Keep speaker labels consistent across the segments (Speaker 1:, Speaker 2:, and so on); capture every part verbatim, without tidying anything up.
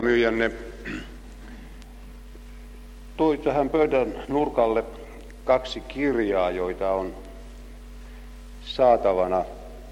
Speaker 1: Myyjänne toi tähän pöydän nurkalle kaksi kirjaa, joita on saatavana.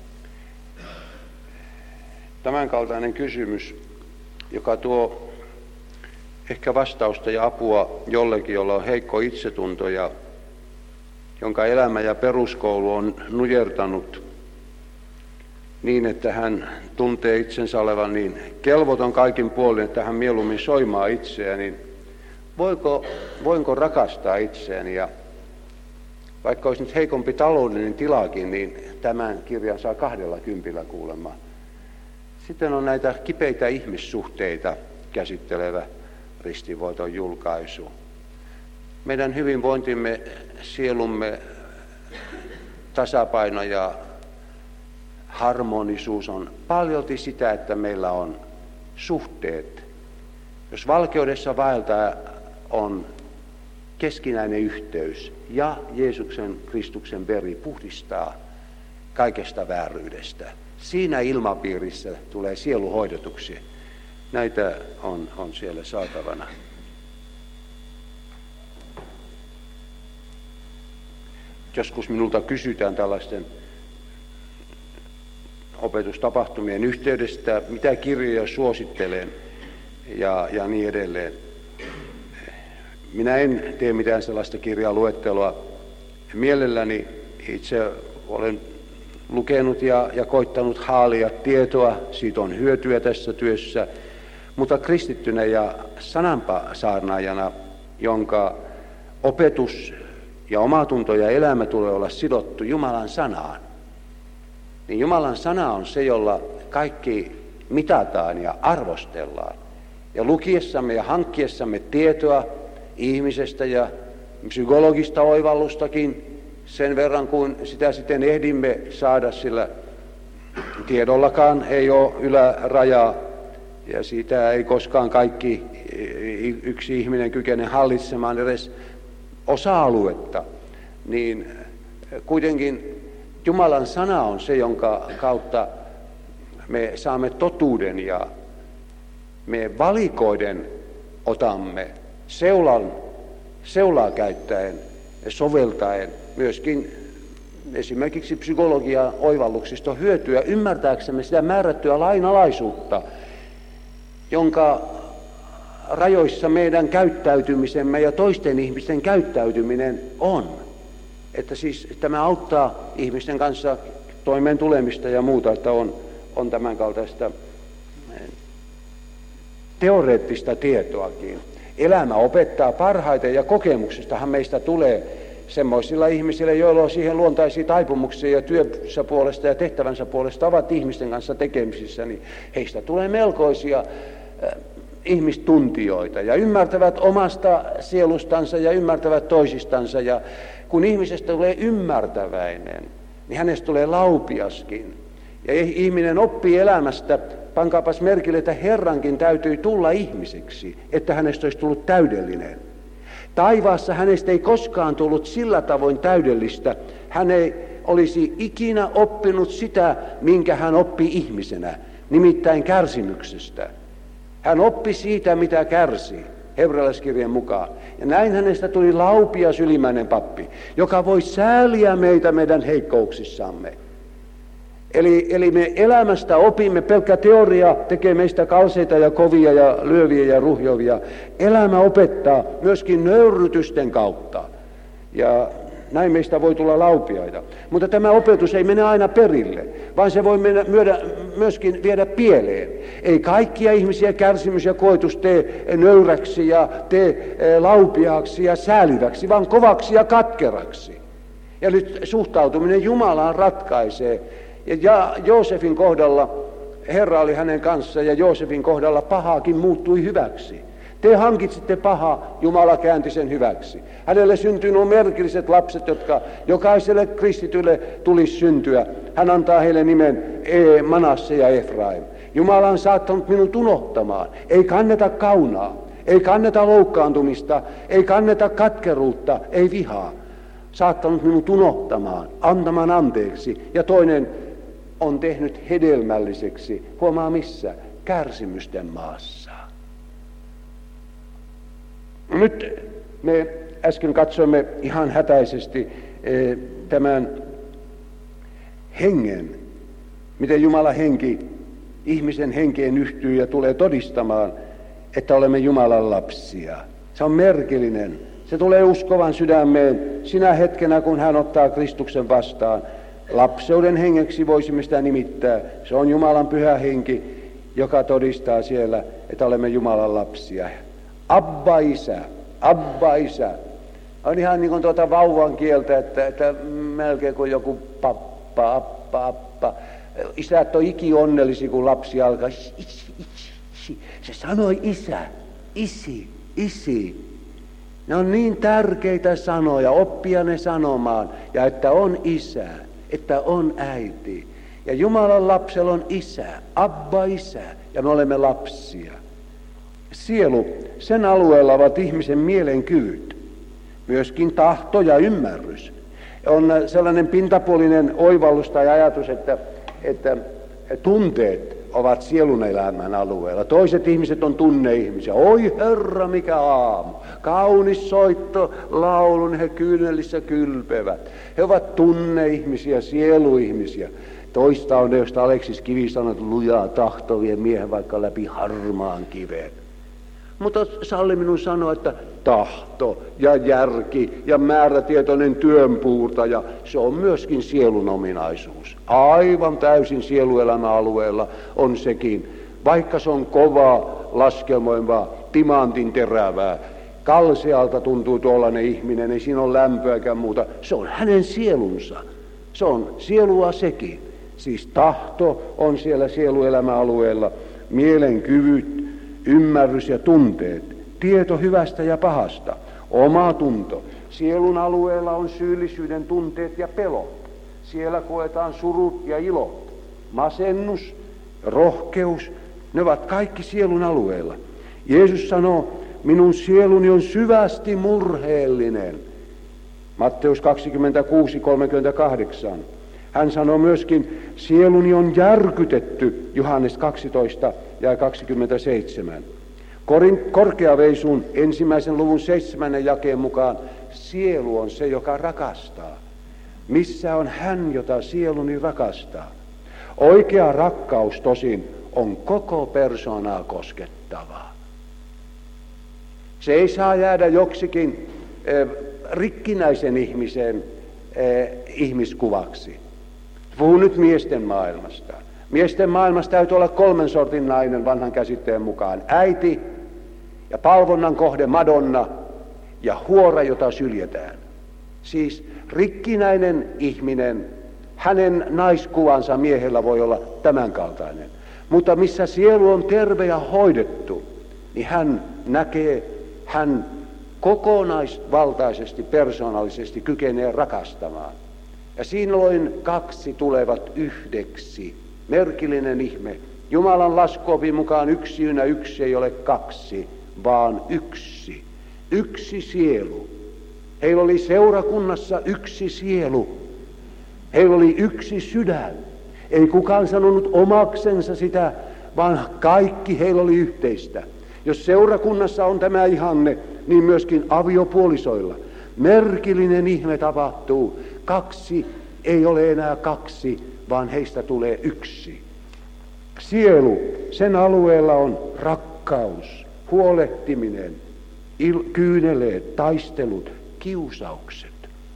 Speaker 1: Tämänkaltainen kysymys, joka tuo ehkä vastausta ja apua jollekin, jolla on heikko itsetunto ja jonka elämä ja peruskoulu on nujertanut niin, että hän tuntee itsensä olevan niin kelvoton kaikin puolin, että hän mieluummin soimaa itseään, niin voiko, voinko rakastaa itseäni? Ja vaikka olisi nyt heikompi taloudellinen tilakin, niin tämän kirjan saa kahdella kympillä kuulemma. Sitten on näitä kipeitä ihmissuhteita käsittelevä ristinvoiton julkaisu. Meidän hyvinvointimme, sielumme tasapaino ja harmonisuus on paljolti sitä, että meillä on suhteet. Jos valkeudessa vaeltaa on keskinäinen yhteys ja Jeesuksen Kristuksen veri puhdistaa kaikesta vääryydestä. Siinä ilmapiirissä tulee sielu hoidetuksi. Näitä on, on siellä saatavana. Joskus minulta kysytään tällaisten opetustapahtumien yhteydestä, mitä kirjoja suosittelen ja, ja niin edelleen. Minä en tee mitään sellaista kirjaluettelua. Mielelläni itse olen lukenut ja, ja koittanut haalia tietoa, siitä on hyötyä tässä työssä, mutta kristittynä ja sanansaarnaajana, jonka opetus ja omatunto ja elämä tulee olla sidottu Jumalan sanaan, niin Jumalan sana on se, jolla kaikki mitataan ja arvostellaan. Ja lukiessamme ja hankkiessamme tietoa ihmisestä ja psykologista oivallustakin sen verran, kuin sitä sitten ehdimme saada, sillä tiedollakaan ei ole ylärajaa ja siitä ei koskaan kaikki yksi ihminen kykene hallitsemaan edes osa-aluetta, niin kuitenkin Jumalan sana on se, jonka kautta me saamme totuuden ja me valikoiden otamme seulan, seulaa käyttäen ja soveltaen myöskin esimerkiksi psykologian oivalluksista hyötyä ymmärtääksemme sitä määrättyä lainalaisuutta, jonka rajoissa meidän käyttäytymisemme ja toisten ihmisten käyttäytyminen on. Että siis tämä auttaa ihmisten kanssa toimeen tulemista ja muuta, että on, on tämän kaltaista teoreettista tietoakin. Elämä opettaa parhaiten ja kokemuksestahan meistä tulee semmoisilla ihmisillä, joilla on siihen luontaisia taipumuksia ja työssä puolesta ja tehtävänsä puolesta ovat ihmisten kanssa tekemisissä, niin heistä tulee melkoisia äh, ihmistuntijoita ja ymmärtävät omasta sielustansa ja ymmärtävät toisistansa. Ja kun ihmisestä tulee ymmärtäväinen, niin hänestä tulee laupiaskin. Ja ihminen oppii elämästä, pankaapas merkille, että Herrankin täytyy tulla ihmiseksi, että hänestä olisi tullut täydellinen. Taivaassa hänestä ei koskaan tullut sillä tavoin täydellistä. Hän ei olisi ikinä oppinut sitä, minkä hän oppi ihmisenä, nimittäin kärsimyksestä. Hän oppi siitä, mitä kärsi, hebrealaiskirjeen mukaan. Ja näin hänestä tuli laupias ylimmäinen pappi, joka voi sääliä meitä meidän heikkouksissamme. Eli, eli me elämästä opimme, pelkkä teoria tekee meistä kalseita ja kovia ja lyöviä ja ruhjovia. Elämä opettaa myöskin nöyrytysten kautta. Ja näin meistä voi tulla laupiaita. Mutta tämä opetus ei mene aina perille, vaan se voi mennä, myödä, myöskin viedä pieleen. Ei kaikkia ihmisiä kärsimys ja koetus tee nöyräksi ja tee laupiaaksi ja sääliväksi, vaan kovaksi ja katkeraksi. Ja nyt suhtautuminen Jumalaan ratkaisee. Ja Joosefin kohdalla Herra oli hänen kanssaan ja Joosefin kohdalla pahaakin muuttui hyväksi. Te hankitsitte pahaa, Jumala käänti sen hyväksi. Hänelle syntyi nuo merkilliset lapset, jotka jokaiselle kristitylle tulisi syntyä. Hän antaa heille nimen e, Manasse ja Efraim. Jumala on saattanut minut unohtamaan. Ei kanneta kaunaa, ei kanneta loukkaantumista, ei kanneta katkeruutta, ei vihaa. Saattanut minut unohtamaan, antamaan anteeksi. Ja toinen on tehnyt hedelmälliseksi, huomaa missä, kärsimysten maassa. nyt me äsken katsoimme ihan hätäisesti eh, tämän hengen, miten Jumalan henki ihmisen henkeen yhtyy ja tulee todistamaan, että olemme Jumalan lapsia. Se on merkillinen. Se tulee uskovan sydämeen sinä hetkenä, kun hän ottaa Kristuksen vastaan. Lapseuden hengeksi voisimme sitä nimittää. Se on Jumalan pyhä henki, joka todistaa siellä, että olemme Jumalan lapsia. Abba isä, Abba isä. On ihan niin kuin tuota vauvan kieltä, että, että melkein kuin joku pappa, appa, appa. Isät on ikionnellisia, kun lapsi alkaa. Isi, isi, isi. Se sanoi isä, isi, isi. Ne on niin tärkeitä sanoja, oppia ne sanomaan, ja että on isä, että on äiti. Ja Jumalan lapsella on isä, Abba isä, ja me olemme lapsia. Sielu, sen alueella ovat ihmisen mielenkyvyt, myöskin tahto ja ymmärrys. On sellainen pintapuolinen oivallus tai ajatus, että, että tunteet ovat sielun elämän alueella. Toiset ihmiset on tunneihmisiä. Oi Herra, mikä aamu. Kaunis soitto, laulun he kyynelissä kylpevät. He ovat tunneihmisiä, sieluihmisiä. Toista on ne, josta Aleksis Kivi sanoi, että lujaa tahtovien miehen vaikka läpi harmaan kiveen. Mutta salli minun sanoa, että tahto ja järki ja määrätietoinen työnpuurtaja, se on myöskin sielun ominaisuus. Aivan täysin sieluelämän alueella on sekin, vaikka se on kovaa, laskelmoivaa, timantin terävää. Kalsealta tuntuu tuollainen ihminen, ei siinä ole lämpöäkään muuta. Se on hänen sielunsa. Se on sielua sekin. Siis tahto on siellä sieluelämän alueella, mielenkyvyt, ymmärrys ja tunteet, tieto hyvästä ja pahasta, oma tunto. Sielun alueella on syyllisyyden tunteet ja pelot. Siellä koetaan surut ja ilot, masennus, rohkeus, ne ovat kaikki sielun alueella. Jeesus sanoo, minun sieluni on syvästi murheellinen. Matteus kaksikymmentäkuusi kolmekymmentäkahdeksan. Hän sanoo myöskin, sieluni on järkytetty, Johannes kaksitoista ja kaksikymmentäseitsemän. Korkeaveisun ensimmäisen luvun seitsemännen jakeen mukaan sielu on se, joka rakastaa. Missä on hän, jota sieluni rakastaa? Oikea rakkaus tosin on koko persoonaa koskettavaa. Se ei saa jäädä joksikin eh, rikkinäisen ihmisen eh, ihmiskuvaksi. Puhun nyt miesten maailmasta. Miesten maailmassa täytyy olla kolmen sortin nainen vanhan käsitteen mukaan. Äiti ja palvonnan kohde Madonna ja huora, jota syljetään. Siis rikkinäinen ihminen, hänen naiskuvansa miehellä voi olla tämänkaltainen. Mutta missä sielu on terve ja hoidettu, niin hän näkee, hän kokonaisvaltaisesti, persoonallisesti kykenee rakastamaan. Ja silloin kaksi tulevat yhdeksi. Merkillinen ihme. Jumalan laskuopin mukaan yksiynä yksi ei ole kaksi, vaan yksi. Yksi sielu. Heillä oli seurakunnassa yksi sielu. Heillä oli yksi sydän. Ei kukaan sanonut omaksensa sitä, vaan kaikki heillä oli yhteistä. Jos seurakunnassa on tämä ihanne, niin myöskin aviopuolisoilla. Merkillinen ihme tapahtuu. Kaksi ei ole enää kaksi, vaan heistä tulee yksi. Sielu, sen alueella on rakkaus, huolehtiminen, il- kyyneleet, taistelut, kiusaukset.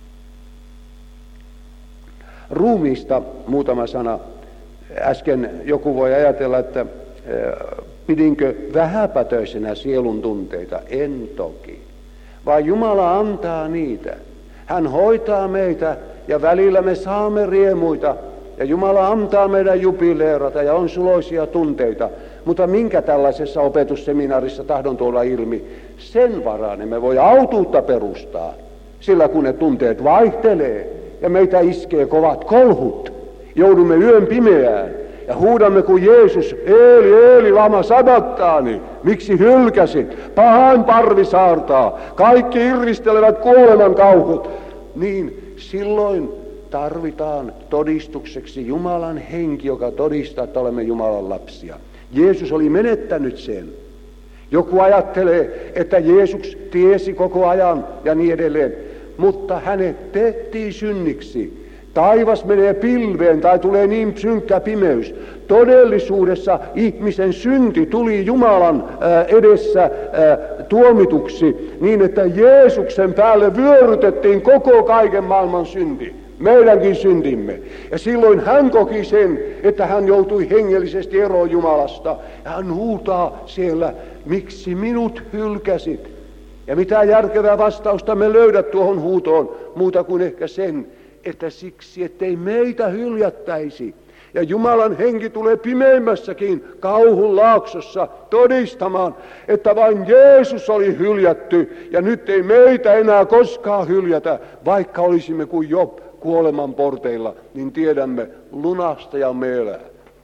Speaker 1: Ruumiista muutama sana. Äsken joku voi ajatella, että pidinkö vähäpätöisenä sielun tunteita? En toki. Vaan Jumala antaa niitä. Hän hoitaa meitä ja välillä me saamme riemuita. Ja Jumala antaa meidän jubileerata ja on suloisia tunteita. Mutta minkä tällaisessa opetusseminaarissa tahdon tuolla ilmi? Sen varaan emme voi autuutta perustaa. Sillä kun ne tunteet vaihtelee ja meitä iskee kovat kolhut, joudumme yön pimeään ja huudamme kuin Jeesus, Eeli, Eeli, lama sabattaani, miksi hylkäsit? Pahan parvi saartaa, kaikki irvistelevät kuoleman kauhut. Niin silloin tarvitaan todistukseksi Jumalan henki, joka todistaa, että olemme Jumalan lapsia. Jeesus oli menettänyt sen. Joku ajattelee, että Jeesus tiesi koko ajan ja niin edelleen, mutta hänet tehtiin synniksi. Taivas menee pilveen tai tulee niin synkkä pimeys. Todellisuudessa ihmisen synti tuli Jumalan edessä tuomituksi niin, että Jeesuksen päälle vyörytettiin koko kaiken maailman synti. Meidänkin syntimme. Ja silloin hän koki sen, että hän joutui hengellisesti eroon Jumalasta. Ja hän huutaa siellä, miksi minut hylkäsit? Ja mitä järkevää vastausta me löydät tuohon huutoon, muuta kuin ehkä sen, että siksi, ettei meitä hyljättäisi. Ja Jumalan henki tulee pimeimmässäkin kauhun laaksossa todistamaan, että vain Jeesus oli hyljätty ja nyt ei meitä enää koskaan hyljätä, vaikka olisimme kuin Job kuoleman porteilla, niin tiedämme, lunastajamme elää.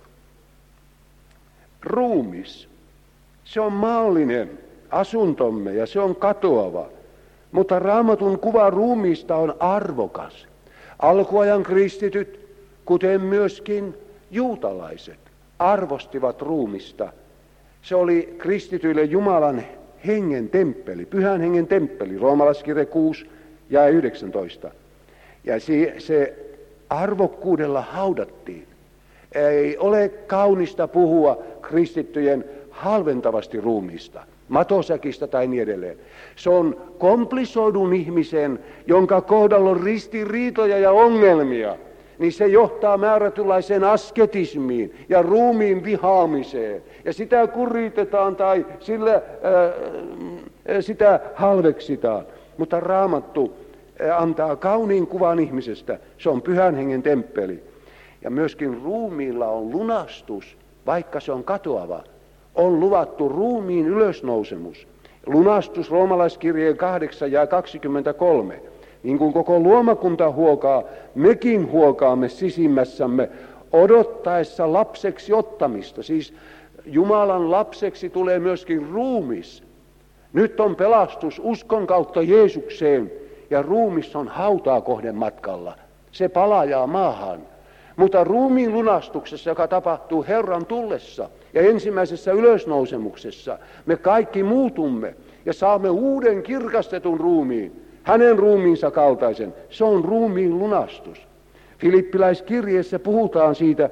Speaker 1: Ruumis, se on maallinen asuntomme ja se on katoava, mutta Raamatun kuva ruumiista on arvokas. Alkuajan kristityt, kuten myöskin juutalaiset, arvostivat ruumista. Se oli kristityille Jumalan hengen temppeli, pyhän hengen temppeli, roomalaiskirje kuusi ja yhdeksäntoista. Ja se, se arvokkuudella haudattiin. Ei ole kaunista puhua kristittyjen halventavasti ruumiista, matosäkistä tai niin edelleen. Se on komplisoidun ihmisen, jonka kohdalla on ristiriitoja ja ongelmia, niin se johtaa määrätynlaiseen asketismiin ja ruumiin vihaamiseen. Ja sitä kuritetaan tai sillä, äh, sitä halveksitaan. Mutta Raamattu antaa kauniin kuvan ihmisestä. Se on pyhän hengen temppeli. Ja myöskin ruumiilla on lunastus, vaikka se on katoava. On luvattu ruumiin ylösnousemus. Lunastus roomalaiskirjeen kahdeksan ja kaksikymmentäkolme. Niin kuin koko luomakunta huokaa, mekin huokaamme sisimmässämme odottaessa lapseksi ottamista. Siis Jumalan lapseksi tulee myöskin ruumis. Nyt on pelastus uskon kautta Jeesukseen ja ruumis on hautaa kohden matkalla. Se palajaa maahan. Mutta ruumiin lunastuksessa, joka tapahtuu Herran tullessa ja ensimmäisessä ylösnousemuksessa, me kaikki muutumme ja saamme uuden kirkastetun ruumiin, hänen ruumiinsa kaltaisen. Se on ruumiin lunastus. Filippiläiskirjeessä puhutaan siitä,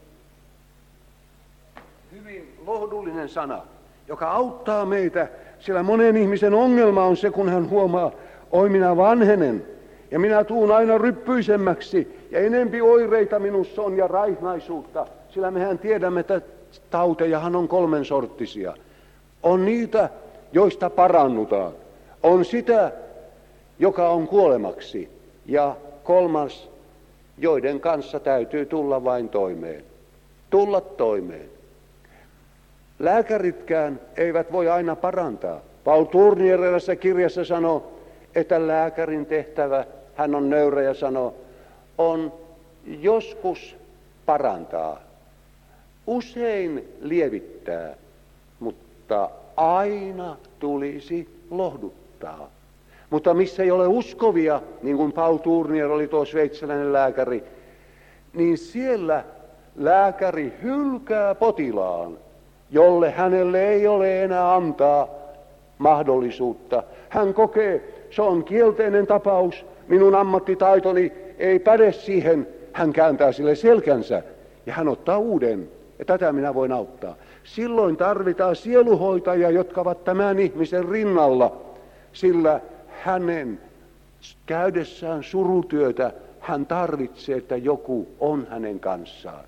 Speaker 1: hyvin lohdullinen sana, joka auttaa meitä, sillä monen ihmisen ongelma on se, kun hän huomaa, oi minä vanhenen, ja minä tuun aina ryppyisemmäksi, ja enempi oireita minussa on ja raihnaisuutta, sillä mehän tiedämme, että tautejahan on kolmen sorttisia. On niitä, joista parannutaan. On sitä, joka on kuolemaksi, ja kolmas, joiden kanssa täytyy tulla vain toimeen. Tulla toimeen. Lääkäritkään eivät voi aina parantaa. Paul Tournier erässä kirjassa sanoo, että lääkärin tehtävä, hän on nöyrä ja sanoo, on joskus parantaa, usein lievittää, mutta aina tulisi lohduttaa. Mutta missä ei ole uskovia, niin kuin Paul Tournier oli tuo sveitsiläinen lääkäri, niin siellä lääkäri hylkää potilaan, jolle hänelle ei ole enää antaa mahdollisuutta. Hän kokee, se on kielteinen tapaus, minun ammattitaitoni ei päde siihen, hän kääntää sille selkänsä ja hän ottaa uuden. Ja tätä minä voin auttaa. Silloin tarvitaan sieluhoitajia, jotka ovat tämän ihmisen rinnalla, sillä hänen käydessään surutyötä hän tarvitsee, että joku on hänen kanssaan.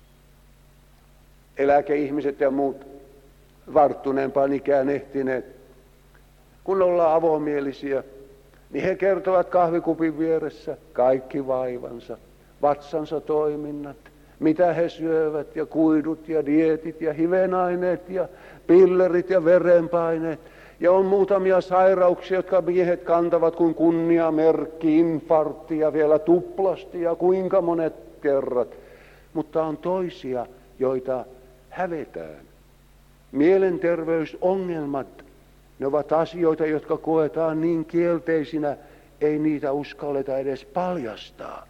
Speaker 1: Eläkeihmiset ja muut varttuneempaan ikään ehtineet, kun ollaan avomielisiä, niin he kertovat kahvikupin vieressä kaikki vaivansa, vatsansa toiminnat, mitä he syövät ja kuidut ja dieetit ja hivenaineet ja pillerit ja verenpaineet. Ja on muutamia sairauksia, jotka miehet kantavat kuin kunniamerkki, infarkti ja vielä tuplasti ja kuinka monet kerrat. Mutta on toisia, joita hävetään. Mielenterveysongelmat, ne ovat asioita, jotka koetaan niin kielteisinä, ei niitä uskalleta edes paljastaa.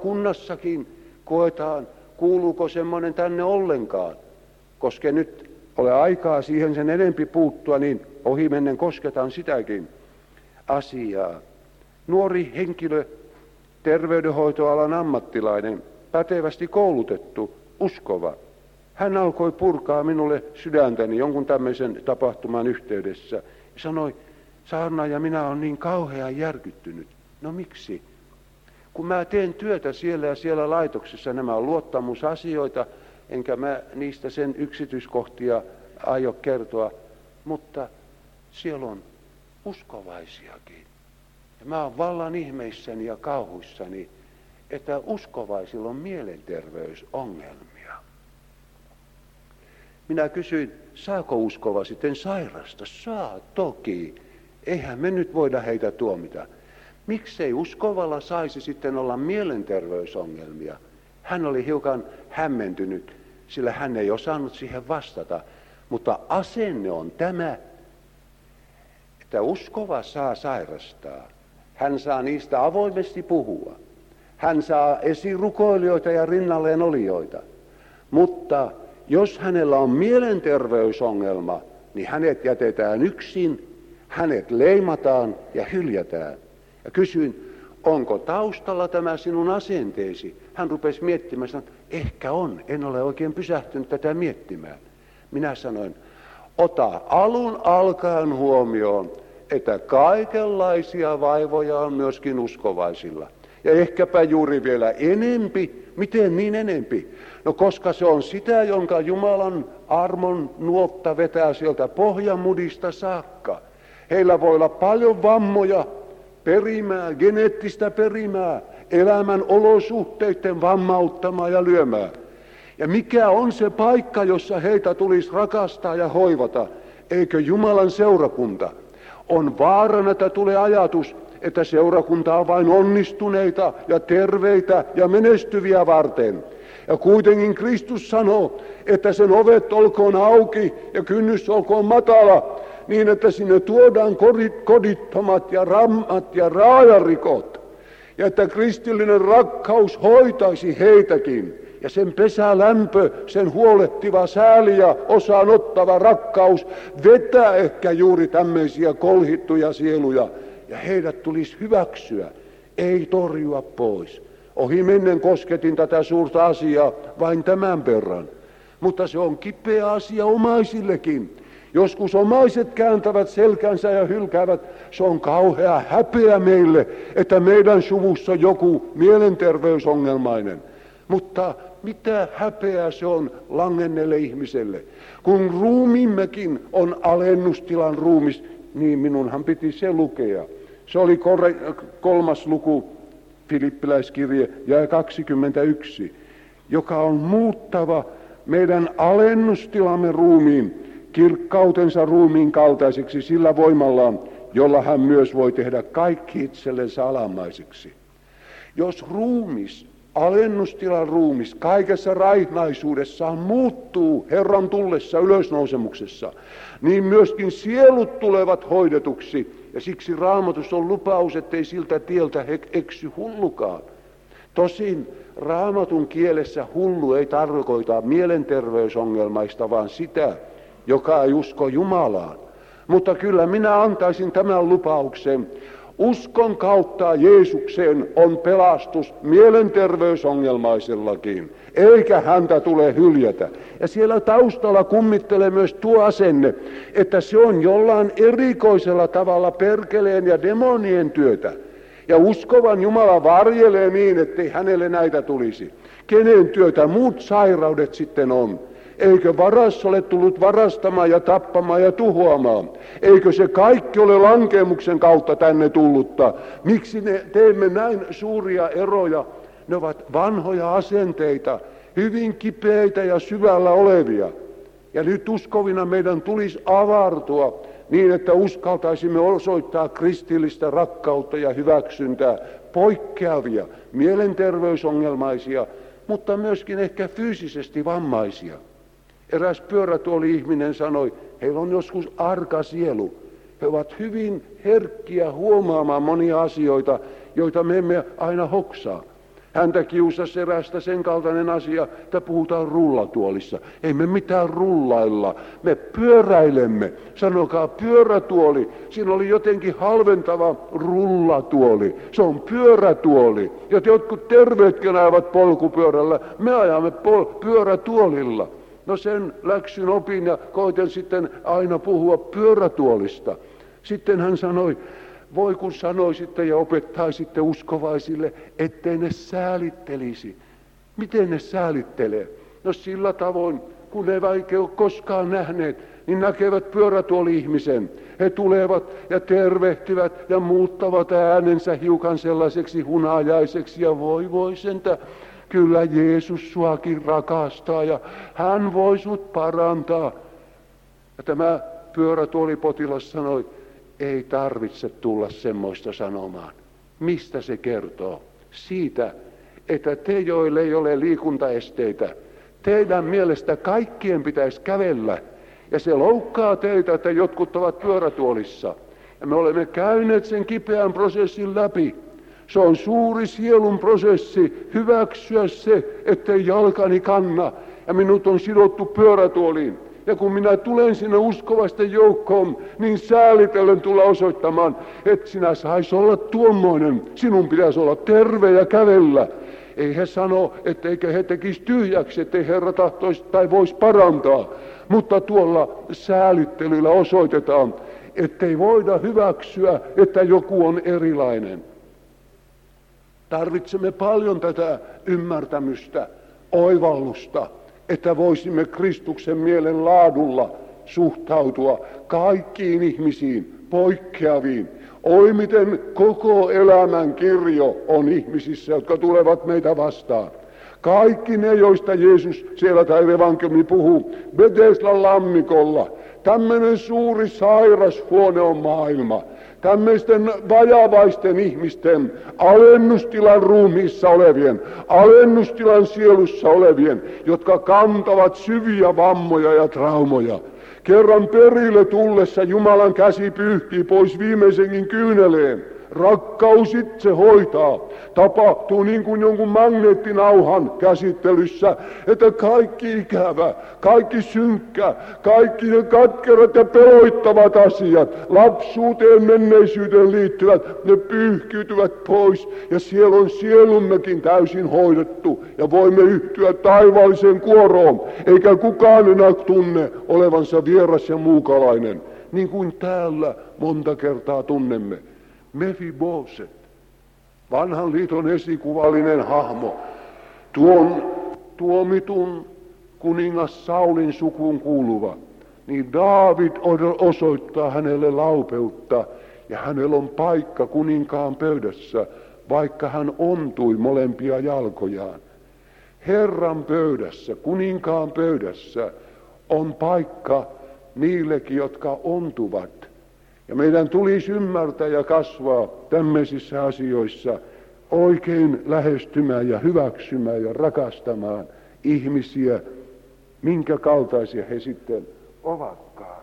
Speaker 1: Seurakunnassakin koetaan, kuuluuko semmoinen tänne ollenkaan, koska nyt ole aikaa siihen sen enempi puuttua, niin ohimennen kosketaan sitäkin asiaa. Nuori henkilö, terveydenhoitoalan ammattilainen, pätevästi koulutettu, uskova. Hän alkoi purkaa minulle sydäntäni jonkun tämmöisen tapahtuman yhteydessä. Ja sanoi, saarnaaja, minä olen niin kauhean järkyttynyt. No miksi? Kun mä teen työtä siellä ja siellä laitoksessa, nämä on luottamusasioita, enkä mä niistä sen yksityiskohtia aio kertoa, mutta siellä on uskovaisiakin. Ja mä oon vallan ihmeissäni ja kauhuissani, että uskovaisilla on mielenterveysongelmia. Minä kysyin, saako uskova sitten sairasta? Saa toki. Eihän me nyt voida heitä tuomita. Miksei uskovalla saisi sitten olla mielenterveysongelmia? Hän oli hiukan hämmentynyt, sillä hän ei osannut siihen vastata. Mutta asenne on tämä, että uskova saa sairastaa. Hän saa niistä avoimesti puhua. Hän saa esirukoilijoita ja rinnalleen olijoita. Mutta jos hänellä on mielenterveysongelma, niin hänet jätetään yksin, hänet leimataan ja hyljätään. Ja kysyin, onko taustalla tämä sinun asenteesi? Hän rupesi miettimään, että ehkä on, en ole oikein pysähtynyt tätä miettimään. Minä sanoin, ota alun alkaen huomioon, että kaikenlaisia vaivoja on myöskin uskovaisilla. Ja ehkäpä juuri vielä enempi. Miten niin enempi? No koska se on sitä, jonka Jumalan armon nuotta vetää sieltä pohjamudista saakka. Heillä voi olla paljon vammoja, perimää, geneettistä perimää, elämän olosuhteiden vammauttamaa ja lyömää. Ja mikä on se paikka, jossa heitä tulisi rakastaa ja hoivata? Eikö Jumalan seurakunta? On vaarana, että tulee ajatus, että seurakunta on vain onnistuneita ja terveitä ja menestyviä varten. Ja kuitenkin Kristus sanoo, että sen ovet olkoon auki ja kynnys olkoon matala, niin että sinne tuodaan kodittomat ja rammat ja raajarikot. Ja että kristillinen rakkaus hoitaisi heitäkin. Ja sen pesälämpö, sen huolehtiva sääli ja osaanottava rakkaus vetää ehkä juuri tämmöisiä kolhittuja sieluja. Ja heidät tulisi hyväksyä, ei torjua pois. Ohimennen kosketin tätä suurta asiaa vain tämän verran. Mutta se on kipeä asia omaisillekin. Joskus omaiset kääntävät selkänsä ja hylkäävät. Se on kauhea häpeä meille, että meidän suvussa on joku mielenterveysongelmainen. Mutta mitä häpeää se on langenneelle ihmiselle? Kun ruumimmekin on alennustilan ruumis, niin minunhan piti se lukea. Se oli kolmas luku, Filippiläiskirje, jae kaksikymmentäyksi, joka on muuttava meidän alennustilamme ruumiin, kirkkautensa ruumiin kaltaiseksi sillä voimallaan, jolla hän myös voi tehdä kaikki itsellensä alamaiseksi. Jos ruumis, alennustilan ruumis, kaikessa raihnaisuudessaan muuttuu Herran tullessa ylösnousemuksessa, niin myöskin sielut tulevat hoidetuksi. Ja siksi Raamatussa on lupaus, ettei siltä tieltä eksy hullukaan. Tosin Raamatun kielessä hullu ei tarkoita mielenterveysongelmaista, vaan sitä, joka ei usko Jumalaan. Mutta kyllä minä antaisin tämän lupauksen. Uskon kautta Jeesukseen on pelastus mielenterveysongelmaisellakin, eikä häntä tule hyljätä. Ja siellä taustalla kummittelee myös tuo asenne, että se on jollain erikoisella tavalla perkeleen ja demonien työtä. Ja uskovan Jumala varjelee niin, ettei hänelle näitä tulisi. Kenen työtä muut sairaudet sitten on? Eikö varas ole tullut varastamaan ja tappamaan ja tuhoamaan? Eikö se kaikki ole lankeemuksen kautta tänne tullutta? Miksi ne teemme näin suuria eroja? Ne ovat vanhoja asenteita, hyvin kipeitä ja syvällä olevia. Ja nyt uskovina meidän tulisi avartua niin, että uskaltaisimme osoittaa kristillistä rakkautta ja hyväksyntää poikkeavia, mielenterveysongelmaisia, mutta myöskin ehkä fyysisesti vammaisia. Eräs pyörätuoli-ihminen sanoi, heillä on joskus arka sielu. He ovat hyvin herkkiä huomaamaan monia asioita, joita me emme aina hoksaa.
Speaker 2: Häntä kiusasi erästä sen kaltainen asia, että puhutaan rullatuolissa. Ei me mitään rullailla, me pyöräilemme. Sanokaa pyörätuoli. Siinä oli jotenkin halventava rullatuoli. Se on pyörätuoli. Ja jotkut terveetkin ajavat polkupyörällä, me ajamme pol- pyörätuolilla. No sen läksyn opin ja koitin sitten aina puhua pyörätuolista. Sitten hän sanoi, voi kun sanoisitte ja opettaisitte uskovaisille, ettei ne säälittelisi. Miten ne säälittelee? No sillä tavoin, kun ne vaikka ole koskaan nähneet, niin näkevät pyörätuoli-ihmisen. He tulevat ja tervehtivät ja muuttavat äänensä hiukan sellaiseksi hunajaiseksi ja voi voi sentä. Kyllä Jeesus suakin rakastaa ja hän voi sut parantaa. Ja tämä pyörätuolipotilas sanoi, ei tarvitse tulla semmoista sanomaan. Mistä se kertoo? Siitä, että te, joille ei ole liikuntaesteitä, teidän mielestä kaikkien pitäisi kävellä. Ja se loukkaa teitä, että jotkut ovat pyörätuolissa. Ja me olemme käyneet sen kipeän prosessin läpi. Se on suuri sielun prosessi hyväksyä se, ettei jalkani kanna. Ja minut on sidottu pyörätuoliin. Ja kun minä tulen sinne uskovaisten joukkoon, niin säälitellen tulla osoittamaan, että sinä sais olla tuommoinen. Sinun pitäisi olla terve ja kävellä. Ei he sano, etteikö he tekisi tyhjäksi, ettei Herra tahtoisi tai voisi parantaa. Mutta tuolla säälittelyllä osoitetaan, ettei voida hyväksyä, että joku on erilainen. Tarvitsemme paljon tätä ymmärtämystä, oivallusta, että voisimme Kristuksen mielen laadulla suhtautua kaikkiin ihmisiin, poikkeaviin. Oi miten koko elämän kirjo on ihmisissä, jotka tulevat meitä vastaan. Kaikki ne, joista Jeesus siellä tai evankeliumi puhuu, Betesdan lammikolla. Tämmöinen suuri sairashuone on maailma. Tämmöisten vajavaisten ihmisten, alennustilan ruumiissa olevien, alennustilan sielussa olevien, jotka kantavat syviä vammoja ja traumoja. Kerran perille tullessa Jumalan käsi pyyhkii pois viimeisenkin kyyneleen. Rakkaus itse hoitaa. Tapahtuu niin kuin jonkun magneettinauhan käsittelyssä, että kaikki ikävä, kaikki synkkä, kaikki ne katkerat ja peloittavat asiat, lapsuuteen, menneisyyteen liittyvät, ne pyyhkiytyvät pois ja siellä on sielummekin täysin hoidettu ja voimme yhtyä taivaalliseen kuoroon, eikä kukaan enää tunne olevansa vieras ja muukalainen, niin kuin täällä monta kertaa tunnemme. Mefiboset, vanhan liiton esikuvallinen hahmo, tuon tuomitun kuningas Saulin sukuun kuuluva, niin Daavid osoittaa hänelle laupeutta ja hänellä on paikka kuninkaan pöydässä, vaikka hän ontui molempia jalkojaan. Herran pöydässä, kuninkaan pöydässä on paikka niillekin, jotka ontuvat. Ja meidän tulisi ymmärtää ja kasvaa tämmöisissä asioissa oikein lähestymään ja hyväksymään ja rakastamaan ihmisiä, minkä kaltaisia he sitten ovatkaan.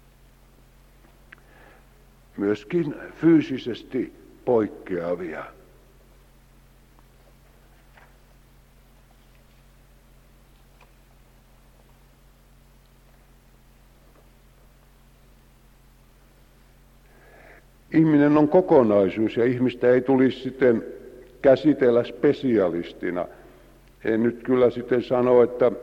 Speaker 2: Myöskin fyysisesti poikkeavia. Ihminen on kokonaisuus ja ihmistä ei tulisi sitten käsitellä spesialistina. En nyt kyllä sitten sano, että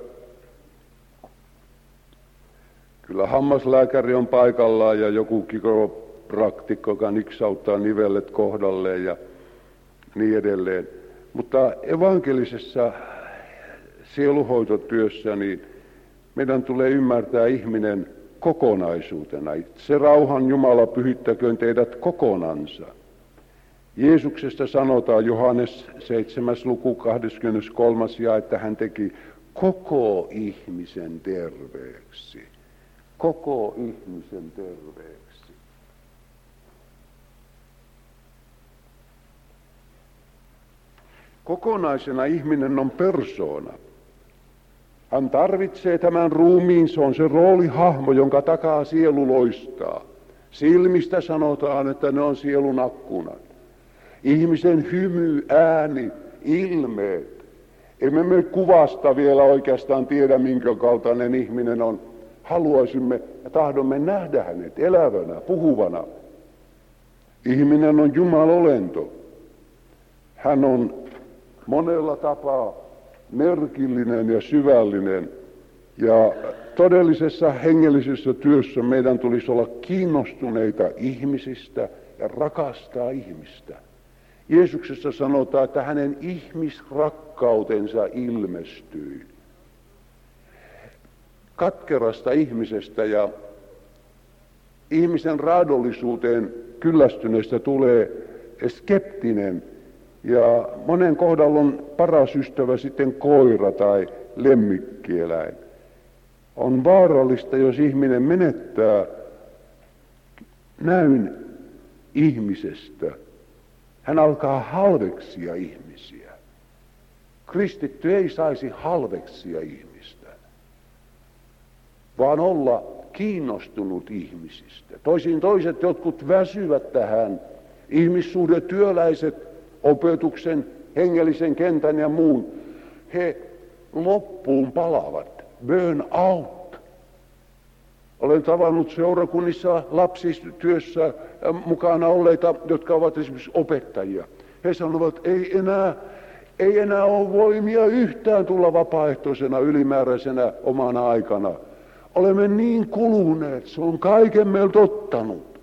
Speaker 2: kyllä hammaslääkäri on paikallaan ja joku kiropraktikko, joka niksauttaa nivellet kohdalleen ja niin edelleen. Mutta evankelisessa sieluhoitotyössä niin meidän tulee ymmärtää ihminen kokonaisuutena. Se rauhan Jumala pyhittäköön teidät kokonansa. Jeesuksesta sanotaan Johannes seitsemäs luku kaksikymmentäkolmas jae, että hän teki koko ihmisen terveeksi. Koko ihmisen terveeksi. Kokonaisena ihminen on persoona. Hän tarvitsee tämän ruumiin, se on se roolihahmo, jonka takaa sielu loistaa. Silmistä sanotaan, että ne on sielun akkunat. Ihmisen hymy, ääni, ilmeet. Emme me kuvasta vielä oikeastaan tiedä, minkä kaltainen ihminen on. Haluaisimme ja tahdomme nähdä hänet elävänä, puhuvana. Ihminen on Jumalolento. Hän on monella tapaa merkillinen ja syvällinen. Ja todellisessa hengellisessä työssä meidän tulisi olla kiinnostuneita ihmisistä ja rakastaa ihmistä. Jeesuksessa sanotaan, että hänen ihmisrakkautensa ilmestyi. Katkerasta ihmisestä ja ihmisen raadollisuuteen kyllästyneestä tulee skeptinen. Ja monen kohdalla on paras ystävä sitten koira tai lemmikkieläin. On vaarallista, jos ihminen menettää näyn ihmisestä. Hän alkaa halveksia ihmisiä. Kristitty ei saisi halveksia ihmistä, vaan olla kiinnostunut ihmisistä. Toisin toiset jotkut väsyvät tähän. Ihmissuhdetyöläiset, opetuksen, hengellisen kentän ja muun. He loppuun palavat. Burn out. Olen tavannut seurakunnissa lapsityössä mukana olleita, jotka ovat esimerkiksi opettajia. He sanovat, ei enää, ei enää ole voimia yhtään tulla vapaaehtoisena ylimääräisenä omana aikana. Olemme niin kuluneet, se on kaiken meiltä ottanut.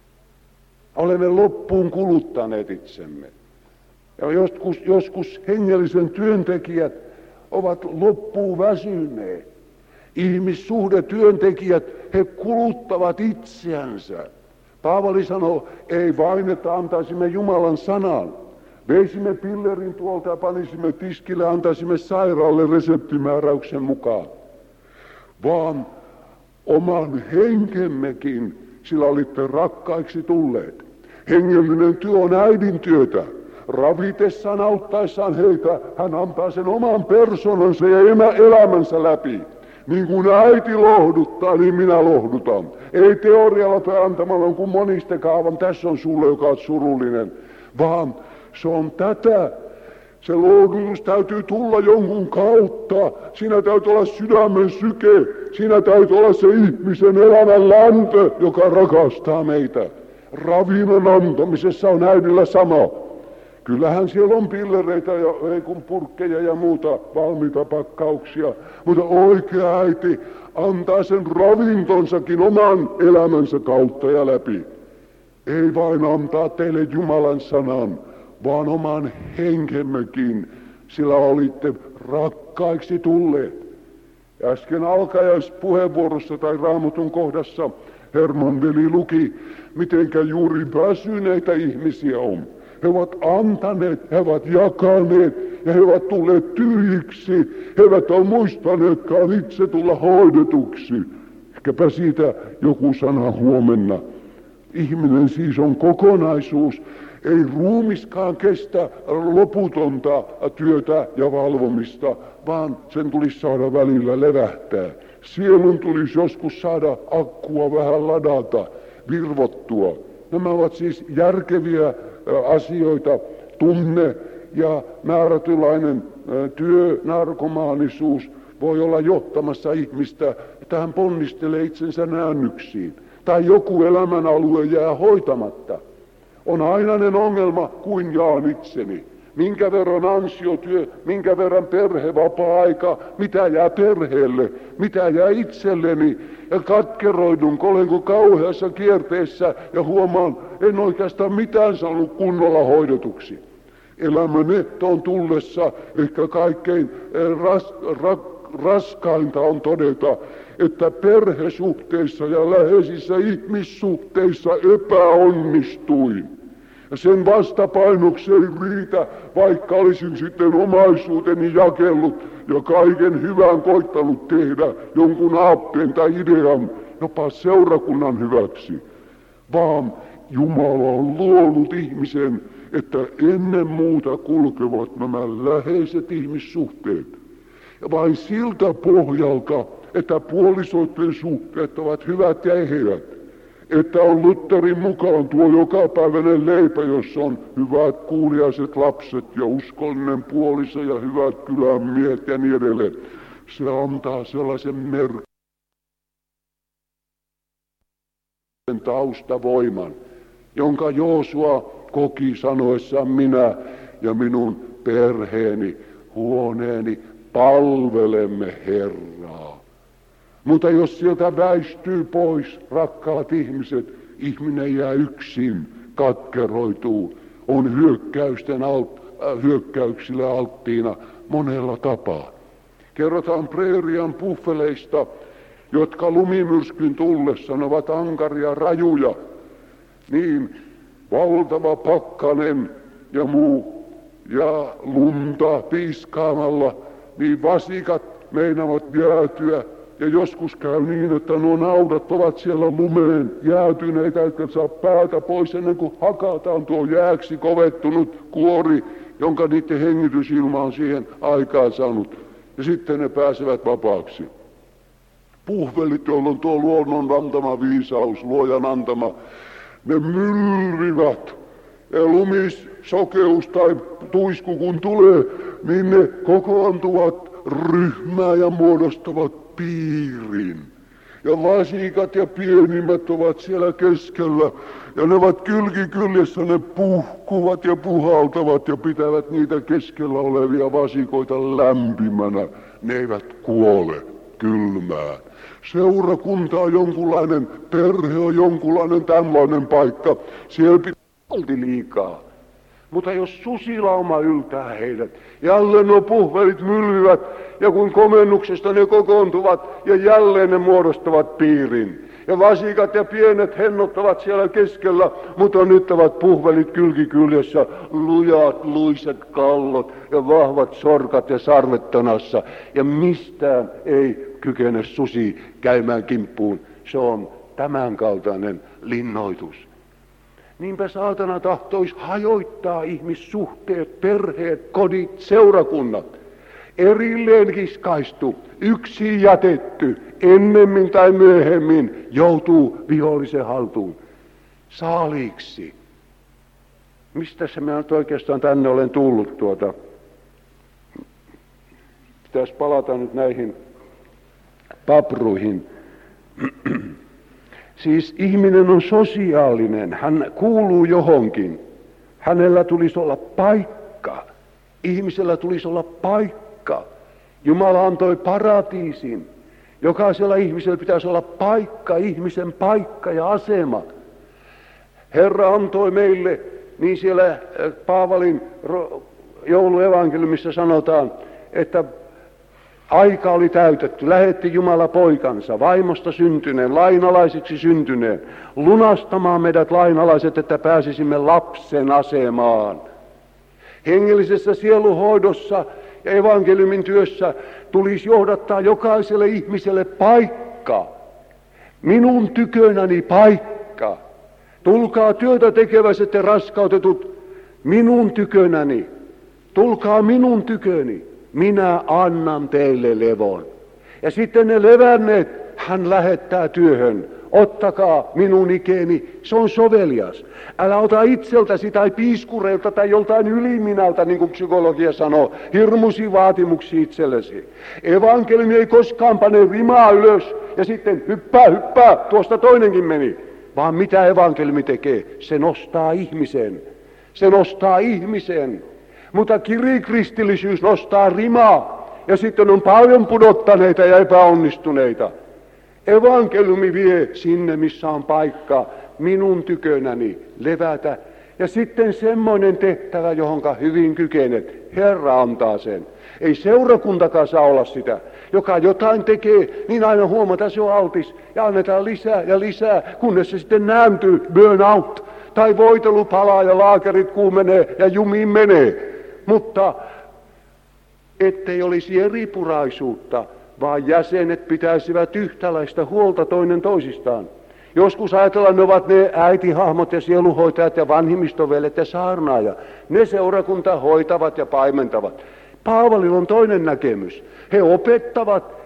Speaker 2: Olemme loppuun kuluttaneet itsemme. Ja joskus, joskus hengellisen työntekijät ovat loppuun väsyneet. Ihmissuhdetyöntekijät, he kuluttavat itseänsä. Paavali sanoo, ei vain, että antaisimme Jumalan sanan. Veisimme pillerin tuolta ja panisimme tiskille, antaisimme sairaalle reseptimääräyksen mukaan. Vaan oman henkemmekin, sillä olitte rakkaiksi tulleet. Hengellinen työ on äidin työtä. Ravitessaan, auttaessaan heitä, hän antaa sen oman persoonansa ja elämänsä läpi. Niin kuin äiti lohduttaa, niin minä lohdutan. Ei teorialla tai antamalla kuin monistekaavan, tässä on sulle, joka on surullinen. Vaan se on tätä. Se lohdutus täytyy tulla jonkun kautta. Siinä täytyy olla sydämen syke. Siinä täytyy olla se ihmisen elämän lämpö, joka rakastaa meitä. Ravinnon antamisessa on äidillä sama. Kyllähän siellä on pillereitä ja ei kun purkkeja ja muuta valmiita pakkauksia, mutta oikea äiti antaa sen ravintonsakin oman elämänsä kautta ja läpi. Ei vain antaa teille Jumalan sanan, vaan oman henkemmekin, sillä olitte rakkaiksi tulleet. Ja äsken alkajaispuheenvuorossa tai Raamatun kohdassa Herman veli luki, mitenkä juuri väsyneitä ihmisiä on. He ovat antaneet, he ovat jakaneet ja he ovat tulleet tyhjiksi. He eivät ole muistaneetkaan itse tulla hoidetuksi. Ehkäpä siitä joku sana huomenna. Ihminen siis on kokonaisuus. Ei ruumiskaan kestä loputonta työtä ja valvomista, vaan sen tulisi saada välillä levähtää. Sielun tulisi joskus saada akkua vähän ladata, virvottua. Nämä ovat siis järkeviä asioita, tunne ja määrätynlainen työ, narkomaanisuus voi olla johtamassa ihmistä, että hän ponnistelee itsensä näännyksiin. Tai joku elämänalue jää hoitamatta. On ainainen ongelma, kuin jaan itseni. Minkä verran ansiotyö, minkä verran perhevapaa-aika, mitä jää perheelle, mitä jää itselleni. Ja katkeroidun, olenko kauheassa kierteessä ja huomaan, en oikeastaan mitään saanut kunnolla hoidetuksi. Elämän ehtoon tullessa ehkä kaikkein ras, ra, raskainta on todeta, että perhesuhteissa ja läheisissä ihmissuhteissa epäonnistuin. Ja sen vastapainoksi ei riitä, vaikka olisin sitten omaisuuteni jakellut ja kaiken hyvän koittanut tehdä jonkun aappeen tai idean, jopa seurakunnan hyväksi. Vaan Jumala on luonut ihmisen, että ennen muuta kulkevat nämä läheiset ihmissuhteet. Ja vain siltä pohjalta, että puolisoiden suhteet ovat hyvät ja eheät, että on Lutherin mukaan tuo jokapäiväinen leipä, jossa on hyvät kuuliaiset lapset ja uskollinen puoliso ja hyvät kylänmiehet ja niin edelleen. Se antaa sellaisen merkin taustavoiman, jonka Joosua koki sanoessaan: minä ja minun perheeni, huoneeni palvelemme Herraa. Mutta jos sieltä väistyy pois, rakkaat ihmiset, ihminen jää yksin, katkeroituu, on hyökkäysten alt, äh, hyökkäyksille alttiina monella tapaa. Kerrotaan preerian puffeleista, jotka lumimyrskyn tullessaan ovat ankaria rajuja. Niin valtava pakkanen ja muu ja lunta piiskaamalla, niin vasikat meinaavat jäätyä. Ja joskus käy niin, että nuo naudat ovat siellä lumeen jäätyneitä, että saa päätä pois ennen kuin hakataan tuo jääksi kovettunut kuori, jonka niiden hengitysilma on siihen aikaan saanut. Ja sitten ne pääsevät vapaaksi. Puhvelit, joilla on tuo luonnon antama viisaus, luojan antama, ne mylvivät. Ja lumis, sokeus tai tuisku kun tulee, niin ne kokoontuvat ryhmään ja muodostavat piirin. Ja vasikat ja pienimmät ovat siellä keskellä, ja ne ovat kylki kyljessä, ne puhkuvat ja puhaltavat ja pitävät niitä keskellä olevia vasikoita lämpimänä. Ne eivät kuole kylmään. Seurakunta on jonkunlainen, perhe on jonkunlainen tämmöinen paikka. Siellä pitää liikaa. Mutta jos susilauma yltää heidät, jälleen nuo puhvelit mylvivät, ja kun komennuksesta ne kokoontuvat, ja jälleen ne muodostavat piirin. Ja vasikat ja pienet hennottavat siellä keskellä, mutta nyt ovat puhvelit kylkikyljessä, lujat, luiset kallot ja vahvat sorkat ja sarvet tonassa. Ja mistään ei kykene susi käymään kimppuun. Se on tämänkaltainen linnoitus. Niinpä saatana tahtoisi hajoittaa ihmissuhteet, perheet, kodit, seurakunnat. Erilleen kiskaistu, yksin jätetty, ennemmin tai myöhemmin joutuu vihollisen haltuun. Saaliiksi. Mistä se minä nyt oikeastaan tänne olen tullut tuota? Pitäisi palata nyt näihin papruihin. Siis ihminen on sosiaalinen, hän kuuluu johonkin. Hänellä tulisi olla paikka. Ihmisellä tulisi olla paikka. Jumala antoi paratiisin. Jokaisella ihmisellä pitäisi olla paikka, ihmisen paikka ja asema. Herra antoi meille, niin siellä Paavalin jouluevankeliumissa sanotaan, että aika oli täytetty, lähetti Jumala poikansa, vaimosta syntyneen, lainalaiseksi syntyneen, lunastamaan meidät lainalaiset, että pääsisimme lapsen asemaan. Hengellisessä sieluhoidossa ja evankeliumin työssä tulisi johdattaa jokaiselle ihmiselle paikka. Minun tykönäni paikka. Tulkaa työtä tekeväiset ja raskautetut minun tykönäni. Tulkaa minun tyköni. Minä annan teille levon. Ja sitten ne levänneet hän lähettää työhön. Ottakaa minun ikeeni, se on sovelias. Älä ota itseltäsi tai piiskureilta tai joltain yliminältä, niin kuin psykologia sanoo, hirmuisia vaatimuksia itsellesi. Evankeliumi ei koskaan pane rimaa ylös ja sitten hyppää, hyppää, tuosta toinenkin meni. Vaan mitä evankeliumi tekee? Se nostaa ihmisen. Se nostaa ihmisen. Mutta kirikristillisyys nostaa rimaa ja sitten on paljon pudottaneita ja epäonnistuneita. Evankeliumi vie sinne, missä on paikka minun tykönäni levätä. Ja sitten semmoinen tehtävä, johonka hyvin kykenet. Herra antaa sen. Ei seurakuntakaan saa olla sitä. Joka jotain tekee, niin aina huomata se on altis. Ja annetaan lisää ja lisää, kunnes se sitten nääntyy, burn out. Tai voitelu palaa ja laakerit kuumenee ja jumiin menee. Mutta ettei olisi eripuraisuutta, vaan jäsenet pitäisivät yhtäläistä huolta toinen toisistaan. Joskus ajatellaan, ne ovat ne äitihahmot ja sieluhoitajat ja vanhimmistovelet ja saarnaaja. Ne seurakunta hoitavat ja paimentavat. Paavalilla on toinen näkemys. He opettavat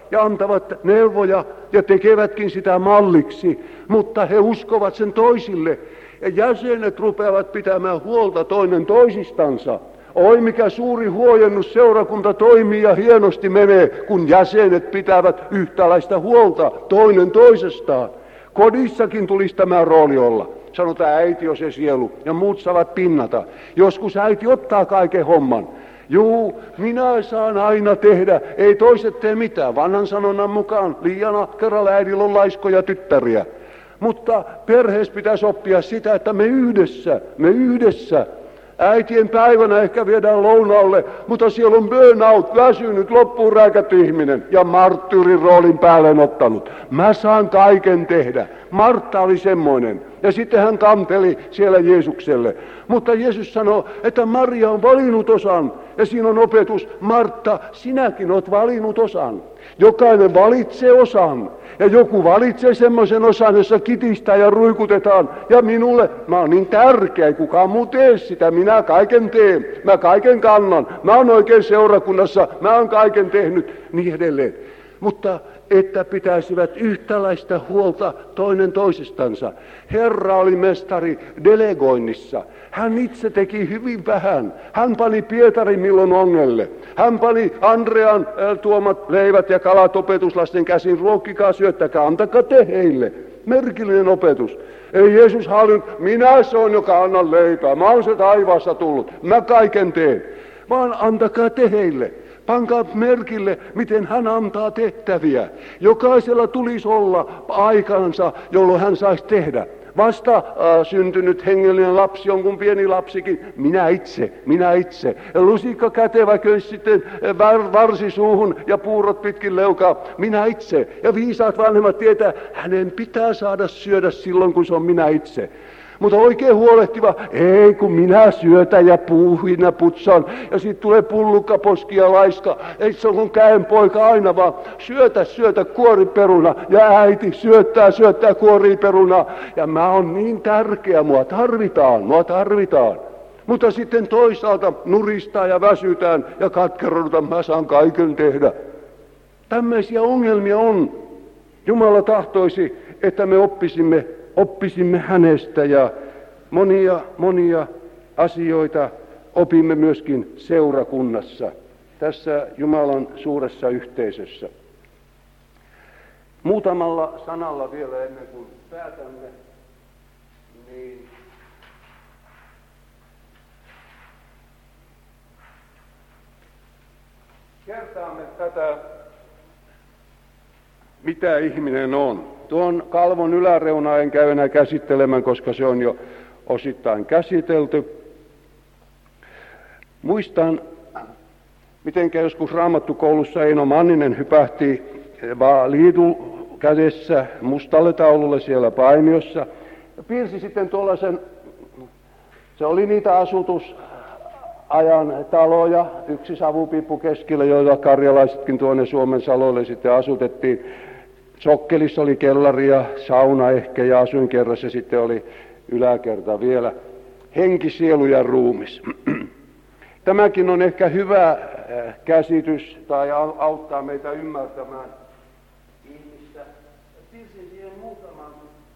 Speaker 2: ja antavat neuvoja ja tekevätkin sitä malliksi, mutta he uskovat sen toisille. Ja jäsenet rupeavat pitämään huolta toinen toisistansa. Oi mikä suuri huojennus, seurakunta toimii ja hienosti menee, kun jäsenet pitävät yhtäläistä huolta toinen toisestaan. Kodissakin tulisi tämä rooli olla. Sanotaan äiti on se sielu ja muut saavat pinnata. Joskus äiti ottaa kaiken homman. Juu, minä saan aina tehdä, ei toiset tee mitään. Vanhan sanonnan mukaan liian kerralla äidillä on laiskoja tyttäriä. Mutta perheessä pitäisi oppia sitä, että me yhdessä, me yhdessä. Äitien päivänä ehkä viedään lounaalle, mutta siellä on burnout, väsynyt, loppuun rääkätty ihminen ja marttyyrin roolin päälleen ottanut. Mä saan kaiken tehdä. Martta oli semmoinen. Ja sitten hän kanteli siellä Jeesukselle. Mutta Jeesus sanoo, että Maria on valinnut osan. Ja siinä on opetus, Martta, sinäkin olet valinnut osan. Jokainen valitsee osan. Ja joku valitsee semmoisen osan, jossa kitistää ja ruikutetaan. Ja minulle, mä oon niin tärkeä, ei kukaan muu tee sitä. Minä kaiken teen, mä kaiken kannan. Mä oon oikein seurakunnassa, mä oon kaiken tehnyt, niin edelleen. Mutta että pitäisivät yhtäläistä huolta toinen toisestansa. Herra oli mestari delegoinnissa. Hän itse teki hyvin vähän. Hän pani Pietarin milloin ongelle. Hän pani Andrean äh, tuomat leivät ja kalat opetuslasten käsin. Ruokkikaa, syöttäkää, antakaa te heille. Merkillinen opetus. Ei Jeesus halunnut, minä se on, joka annan leipää. Mä oon se taivaassa tullut. Mä kaiken teen. Vaan antakaa te heille. Pankaa merkille, miten hän antaa tehtäviä. Jokaisella tulisi olla aikansa, jolloin hän saisi tehdä. Vasta äh, syntynyt hengellinen lapsi, jonkun pieni lapsikin, minä itse, minä itse. Ja lusikka kätevä köys sitten var, varsi suuhun ja puurot pitkin leukaa, minä itse. Ja viisaat vanhemmat tietää, hänen pitää saada syödä silloin, kun se on minä itse. Mutta oikein huolehtiva, ei kun minä syötän ja puuhin ja putsaan ja sitten tulee pullukka, poski ja laiska. Ei se on kun käen poika aina vaan syötä, syötä kuoriperuna ja äiti syöttää, syöttää kuoriperuna. Ja mä oon niin tärkeä, mua tarvitaan, mua tarvitaan. Mutta sitten toisaalta nuristaa ja väsytään ja katkerodutaan, mä saan kaiken tehdä. Tämmöisiä ongelmia on. Jumala tahtoisi, että me oppisimme Oppisimme hänestä ja monia, monia asioita opimme myöskin seurakunnassa, tässä Jumalan suuressa yhteisössä. Muutamalla sanalla vielä ennen kuin päätämme, niin kertaamme tätä, mitä ihminen on. Tuon kalvon yläreunaa en käy enää käsittelemään, koska se on jo osittain käsitelty. Muistan, miten joskus Raamattukoulussa Eino Manninen hypähti liidun kädessä mustalle taululle siellä Paimiossa ja piirsi sitten tuollaisen, se oli niitä asutusajan taloja, yksi savupiippu keskellä, joilla karjalaisetkin tuonne Suomen saloille sitten asutettiin. Sokkelissa oli kellari ja sauna ehkä ja asuinkerrassa sitten oli yläkerta vielä. Henki, sielu ja ruumis. Tämäkin on ehkä hyvä käsitys tai auttaa meitä ymmärtämään ihmistä. Piirsin siihen muutaman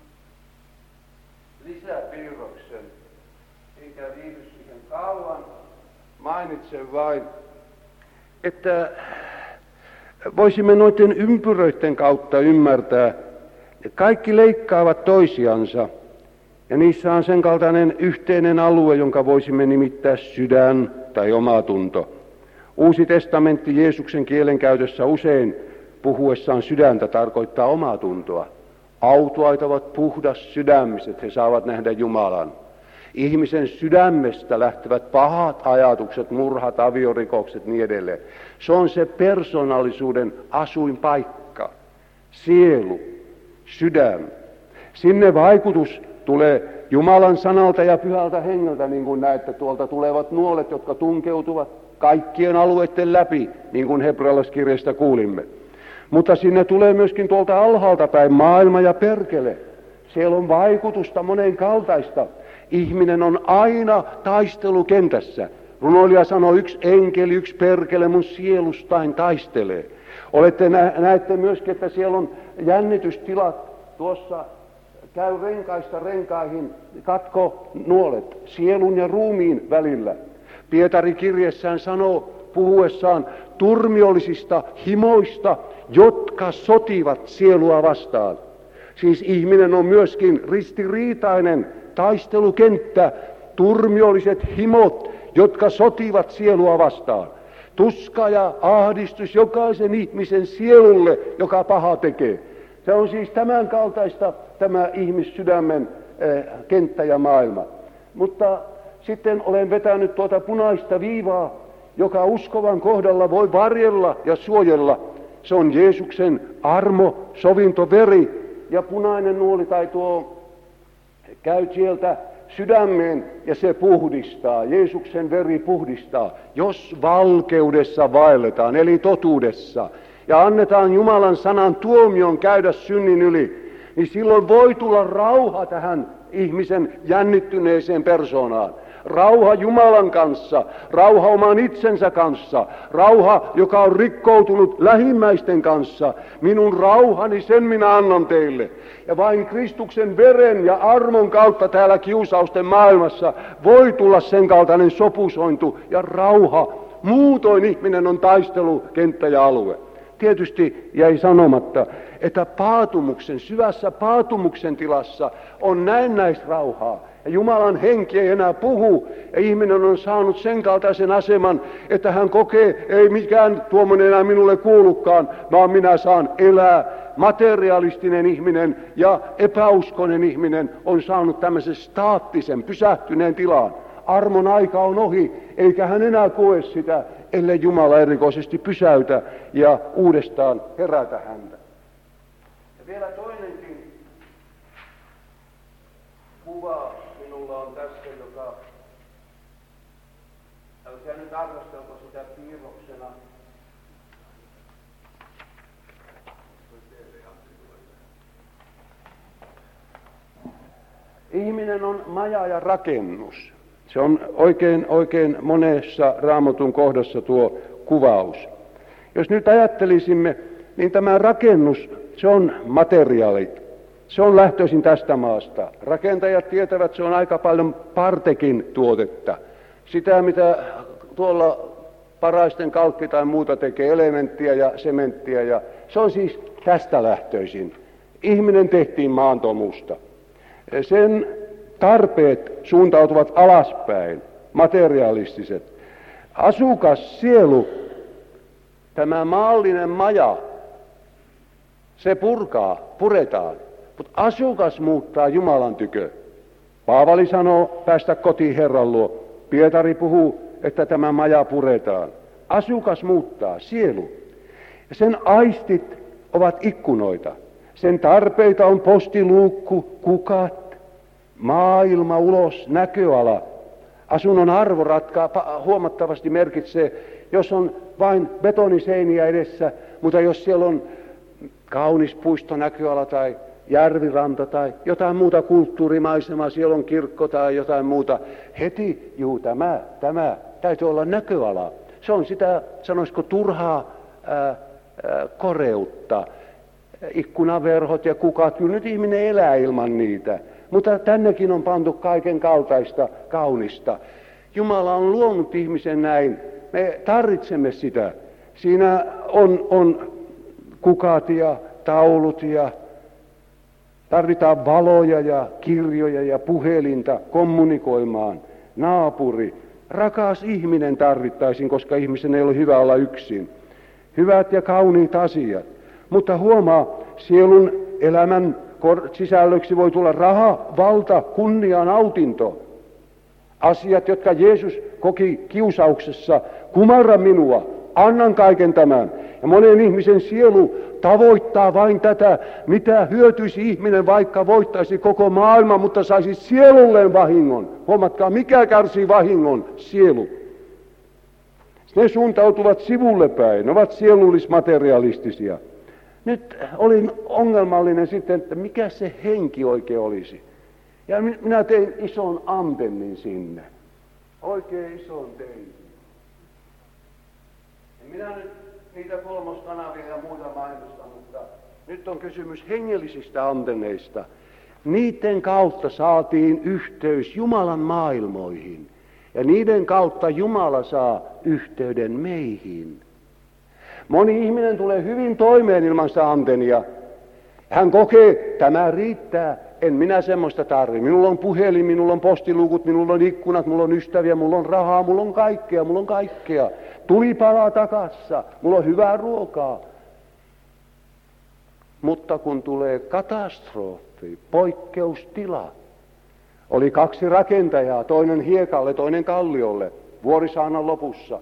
Speaker 2: lisäpiirroksen, eikä viivy siihen kauan. Mainitsen vain, että voisimme noiden ympyröiden kautta ymmärtää, että kaikki leikkaavat toisiansa ja niissä on sen kaltainen yhteinen alue, jonka voisimme nimittää sydän tai omatunto. Uusi testamentti Jeesuksen kielenkäytössä usein puhuessaan sydäntä tarkoittaa omatuntoa. Autuaat ovat puhdas sydämiset, he saavat nähdä Jumalan. Ihmisen sydämestä lähtevät pahat ajatukset, murhat, aviorikokset niin edelleen. Se on se persoonallisuuden asuinpaikka, sielu, sydän. Sinne vaikutus tulee Jumalan sanalta ja pyhältä hengeltä, niin kuin näette, tuolta tulevat nuolet, jotka tunkeutuvat kaikkien alueiden läpi, niin kuin hebrealaiskirjasta kuulimme. Mutta sinne tulee myöskin tuolta alhaalta päin maailma ja perkele. Siellä on vaikutusta monen kaltaista. Ihminen on aina taistelukentässä.
Speaker 1: Runoilija sanoo, yksi enkeli, yksi perkele mun sielustain taistelee. Olette nä- näette myöskin, että siellä on jännitystilat tuossa, käy renkaista renkaihin, katko nuolet sielun ja ruumiin välillä. Pietari kirjessään sanoo puhuessaan turmiollisista himoista, jotka sotivat sielua vastaan. Siis ihminen on myöskin ristiriitainen taistelukenttä, turmiolliset himot, jotka sotivat sielua vastaan. Tuska ja ahdistus jokaisen ihmisen sielulle, joka paha tekee. Se on siis tämän kaltaista tämä ihmissydämen eh, kenttä ja maailma. Mutta sitten olen vetänyt tuota punaista viivaa, joka uskovan kohdalla voi varjella ja suojella. Se on Jeesuksen armo, sovintoveri ja punainen nuoli tai tuo käy sieltä sydämeen ja se puhdistaa. Jeesuksen veri puhdistaa, jos valkeudessa vaelletaan, eli totuudessa. Ja annetaan Jumalan sanan tuomion käydä synnin yli, niin silloin voi tulla rauha tähän ihmisen jännittyneeseen persoonaan. Rauha Jumalan kanssa, rauha oman itsensä kanssa, rauha, joka on rikkoutunut lähimmäisten kanssa. Minun rauhani, sen minä annan teille. Ja vain Kristuksen veren ja armon kautta täällä kiusausten maailmassa voi tulla sen kaltainen sopusointu ja rauha. Muutoin ihminen on taistelukenttä ja alue. Tietysti jäi sanomatta, että paatumuksen, syvässä paatumuksen tilassa on näennäisrauhaa. Ja Jumalan henki ei enää puhu, ja ihminen on saanut sen kaltaisen aseman, että hän kokee, ei mikään tuommoinen enää minulle kuulukaan, vaan minä saan elää. Materialistinen ihminen ja epäuskoinen ihminen on saanut tämmöisen staattisen, pysähtyneen tilaan. Armon aika on ohi, eikä hän enää koe sitä, ellei Jumala erikoisesti pysäytä ja uudestaan herätä häntä. Ja vielä toinenkin kuva minulla on tässä, joka, älkää nyt arvostelko sitä piirroksena. Ihminen on maja ja rakennus. Se on oikein, oikein monessa Raamatun kohdassa tuo kuvaus. Jos nyt ajattelisimme, niin tämä rakennus, se on materiaalit. Se on lähtöisin tästä maasta. Rakentajat tietävät, että se on aika paljon partekin tuotetta. Sitä, mitä tuolla paraisten kalkki tai muuta tekee, elementtiä ja sementtiä. Ja se on siis tästä lähtöisin. Ihminen tehtiin maantomusta. Sen tarpeet suuntautuvat alaspäin, materialistiset. Asukas sielu, tämä maallinen maja, se purkaa, puretaan. Mutta asukas muuttaa Jumalan tykö. Paavali sanoo, päästä kotiin Herran luo. Pietari puhuu, että tämä maja puretaan. Asukas muuttaa, sielu. Ja sen aistit ovat ikkunoita. Sen tarpeita on postiluukku, kukat, maailma, ulos, näköala. Asunnon arvo ratkaa, huomattavasti merkitsee, jos on vain betoniseiniä edessä, mutta jos siellä on kaunis puistonäköala tai järviranta tai jotain muuta kulttuurimaisemaa, siellä on kirkko tai jotain muuta, heti, juu, tämä, tämä, täytyy olla näköala. Se on sitä, sanoisiko, turhaa ää, ää, koreutta. Ikkunaverhot ja kukat, kyllä nyt ihminen elää ilman niitä. Mutta tännekin on pantu kaiken kaltaista kaunista. Jumala on luonut ihmisen näin. Me tarvitsemme sitä. Siinä on, on kukat ja taulut ja tarvitaan valoja ja kirjoja ja puhelinta kommunikoimaan. Naapuri, rakas ihminen tarvittaisiin, koska ihmisen ei ole hyvä olla yksin. Hyvät ja kauniit asiat. Mutta huomaa, sielun elämän sisällöksi voi tulla raha, valta, kunnia, nautinto. Asiat, jotka Jeesus koki kiusauksessa, kumarra minua, annan kaiken tämän. Ja monen ihmisen sielu tavoittaa vain tätä, mitä hyötyisi ihminen, vaikka voittaisi koko maailman, mutta saisi sielulleen vahingon. Huomatkaa, mikä kärsii vahingon? Sielu. Ne suuntautuvat sivulle päin, ne ovat sielullismaterialistisia. Nyt olin ongelmallinen sitten, että mikä se henki oikein olisi. Ja minä tein ison antennin sinne. oikein ison tein. En minä nyt niitä kolmoskanavia ja muita mainosta, mutta nyt on kysymys hengellisistä antenneista. Niiden kautta saatiin yhteys Jumalan maailmoihin. Ja niiden kautta Jumala saa yhteyden meihin. Moni ihminen tulee hyvin toimeen ilman sitä antennia. Hän kokee, tämä riittää, en minä semmoista tarvi. Minulla on puhelin, minulla on postilukut, minulla on ikkunat, minulla on ystäviä, minulla on rahaa, minulla on kaikkea, minulla on kaikkea. Tulipalaa takassa, minulla on hyvää ruokaa. Mutta kun tulee katastrofi, poikkeustila, oli kaksi rakentajaa, toinen hiekalle, toinen kalliolle, Vuorisaanan lopussa.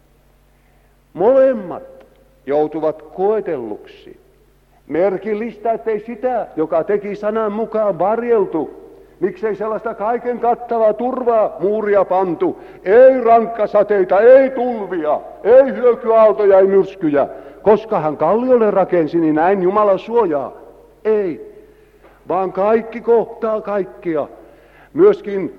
Speaker 1: Molemmat joutuvat koetelluksi. Merkillistä, ettei sitä, joka teki sanan mukaan, varjeltu. Miksei sellaista kaiken kattavaa turvaa muuria pantu? Ei rankkasateita, ei tulvia, ei hyökyaaltoja, ei myrskyjä. Koska hän kalliolle rakensi, niin näin Jumala suojaa. Ei, vaan kaikki kohtaa kaikkia. Myöskin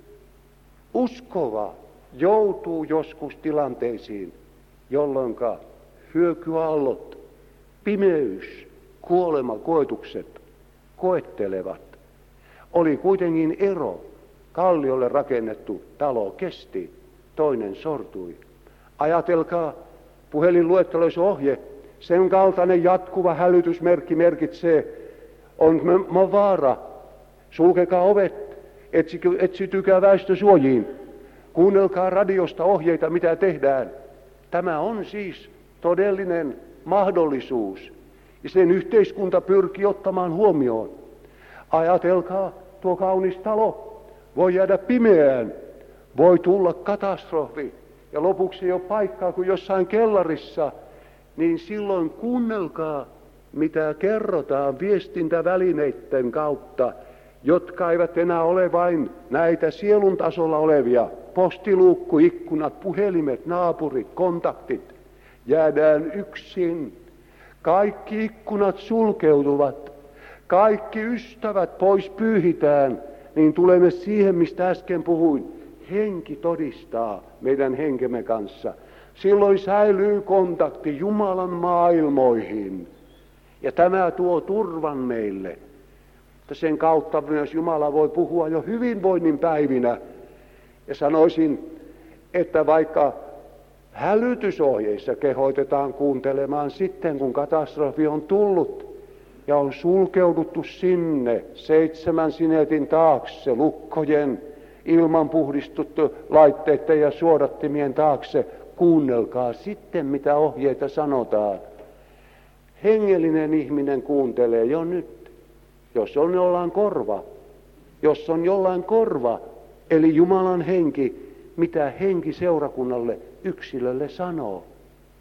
Speaker 1: uskova joutuu joskus tilanteisiin, jolloin hyökyallot, pimeys, kuolema, koetukset koettelevat. Oli kuitenkin ero. Kalliolle rakennettu talo kesti, toinen sortui. Ajatelkaa, puhelinluetteloissa ohje, sen kaltainen jatkuva hälytysmerkki merkitsee, on vaara, sulkekaa ovet, etsitykää väestösuojiin, kuunnelkaa radiosta ohjeita, mitä tehdään. Tämä on siis todellinen mahdollisuus, ja sen yhteiskunta pyrkii ottamaan huomioon. Ajatelkaa, tuo kaunis talo voi jäädä pimeään, voi tulla katastrofi, ja lopuksi ei ole paikkaa kuin jossain kellarissa, niin silloin kuunnelkaa, mitä kerrotaan viestintävälineiden kautta, jotka eivät enää ole vain näitä sielun tasolla olevia, postiluukku, ikkunat, puhelimet, naapurit, kontaktit. Jäädään yksin. Kaikki ikkunat sulkeutuvat. Kaikki ystävät pois pyyhitään. Niin tulemme siihen, mistä äsken puhuin. Henki todistaa meidän henkemme kanssa. Silloin säilyy kontakti Jumalan maailmoihin. Ja tämä tuo turvan meille. Että sen kautta myös Jumala voi puhua jo hyvinvoinnin päivinä. Ja sanoisin, että vaikka hälytysohjeissa kehoitetaan kuuntelemaan sitten, kun katastrofi on tullut ja on sulkeuduttu sinne seitsemän sinetin taakse, lukkojen, ilman puhdistuttu laitteiden ja suodattimien taakse, kuunnelkaa sitten, mitä ohjeita sanotaan. Hengellinen ihminen kuuntelee jo nyt, jos on jollain korva, jos on jollain korva, eli Jumalan henki, mitä henki seurakunnalle, yksilölle sanoo.